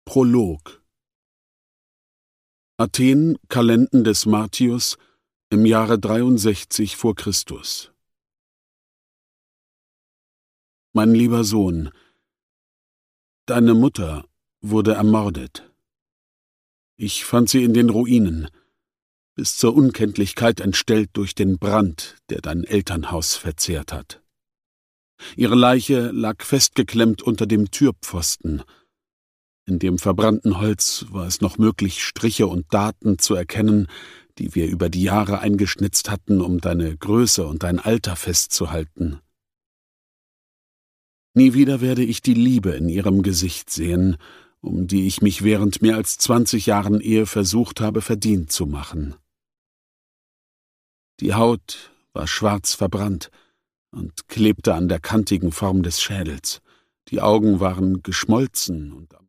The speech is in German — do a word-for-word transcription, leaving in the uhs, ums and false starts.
Prolog. Athen, Kalenden des Martius, im Jahre dreiundsechzig vor Christus. Mein lieber Sohn, deine Mutter wurde ermordet. Ich fand sie in den Ruinen, bis zur Unkenntlichkeit entstellt durch den Brand, der dein Elternhaus verzehrt hat. Ihre Leiche lag festgeklemmt unter dem Türpfosten. In dem verbrannten Holz war es noch möglich, Striche und Daten zu erkennen, die wir über die Jahre eingeschnitzt hatten, um deine Größe und dein Alter festzuhalten. Nie wieder werde ich die Liebe in ihrem Gesicht sehen, um die ich mich während mehr als zwanzig Jahren Ehe versucht habe, verdient zu machen. Die Haut war schwarz verbrannt und klebte an der kantigen Form des Schädels. Die Augen waren geschmolzen und